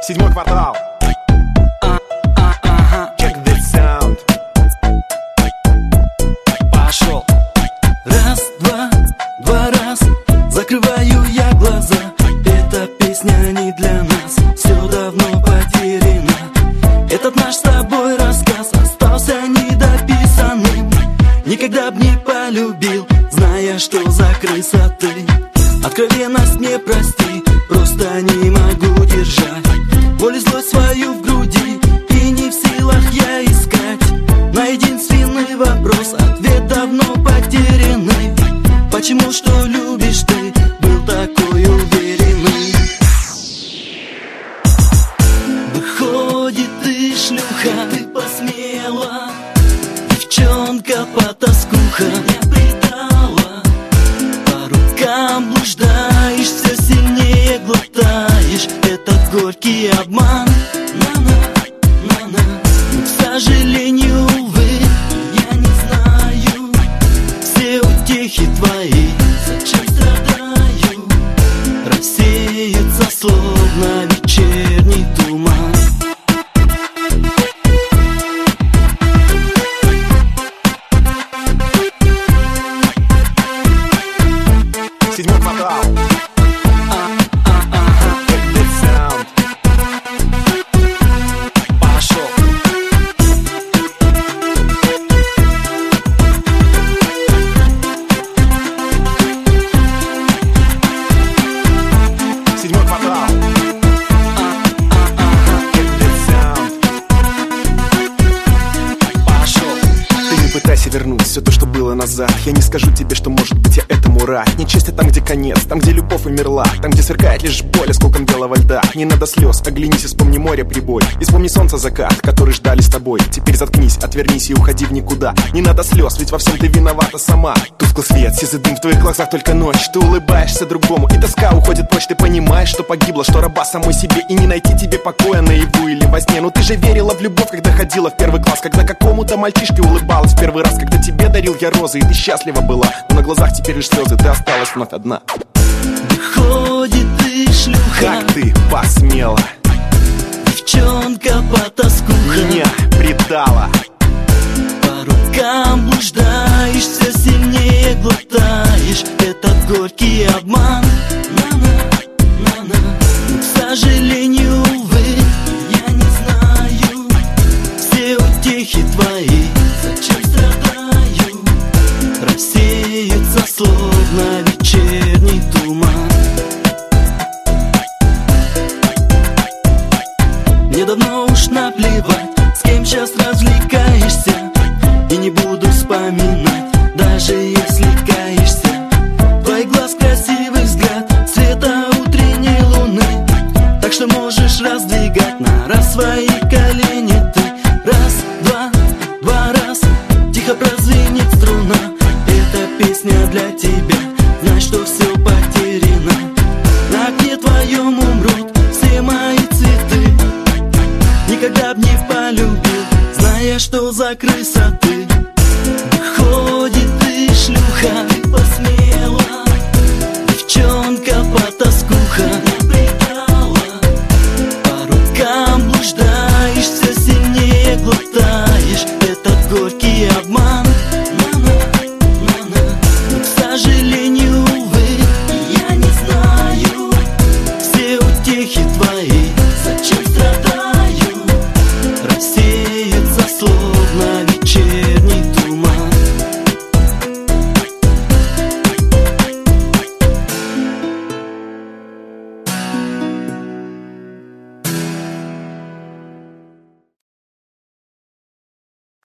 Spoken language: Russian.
Седьмой квартал. Check this sound. Пошел. Раз, два, два раз. Закрываю я глаза. Эта песня не для нас. Все давно потеряно. Этот наш с тобой рассказ остался недописанным. Никогда б не полюбил, зная, что за крыса ты. Откровенность мне прости, просто не могу держать боль и злость свою в груди, и не в силах я искать на единственный вопрос ответ давно потерянный. Почему, что любишь ты, был такой уверенный? Выходит, ты шлюха, ты посмела, девчонка потаскуха, меня предала. По рукам блуждаешь, все сильнее глотаешь этот горький обман. На-на, но, к сожалению, увы, я не знаю все утехи твои, зачем страдаю, рассеется словно вечерний туман. Седьмой квартал. Check this sound. Пошел. Седьмой квартал. Check this sound. Пошел. Ты не пытайся вернуть все то, что было назад. Я не скажу тебе, что может быть я этому рад. Нечестье там, где конец, там, где любовь умерла, там, где сверкает лишь боль осколком белого льда. Не надо слез, оглянись и вспомни море прибой. И вспомни солнце закат, который ждали с тобой. Теперь заткнись, отвернись и уходи в никуда. Не надо слез, ведь во всем ты виновата сама. Тусклый свет, сизый дым в твоих глазах, только ночь. Ты улыбаешься другому, и тоска уходит прочь. Ты понимаешь, что погибла, что раба самой себе, и не найти тебе покоя наяву или во сне. Но ты же верила в любовь, когда ходила в первый класс, когда какому-то мальчишке улыбалась в первый раз, когда тебе дарил я розы, и ты счастлива была. Но на глазах теперь лишь слезы, ты осталась вновь одна. Выходит, ты шлюха, Как ты посмела девчонка потаскуха, меня предала? по рукам блуждаешь, все сильнее глотаешь этот горький обман. На-на, но, к сожалению, увы, я не знаю все утехи твои, зачем страдаю, рассеется словно вечерний туман. Мне давно уж наплевать, с кем сейчас развлекаешься, и не буду вспоминать, даже если каешься. Твой глаз, красивый взгляд, света утренней луны, так что можешь раздвигать на раз свои колени ты. Раз, два, два раз, тихо прозвенит струна. Эта песня для тебя, знай, что все потеряно. На окне твоем умрут все мои цветы. Никогда б не полюбил, зная, что за крыса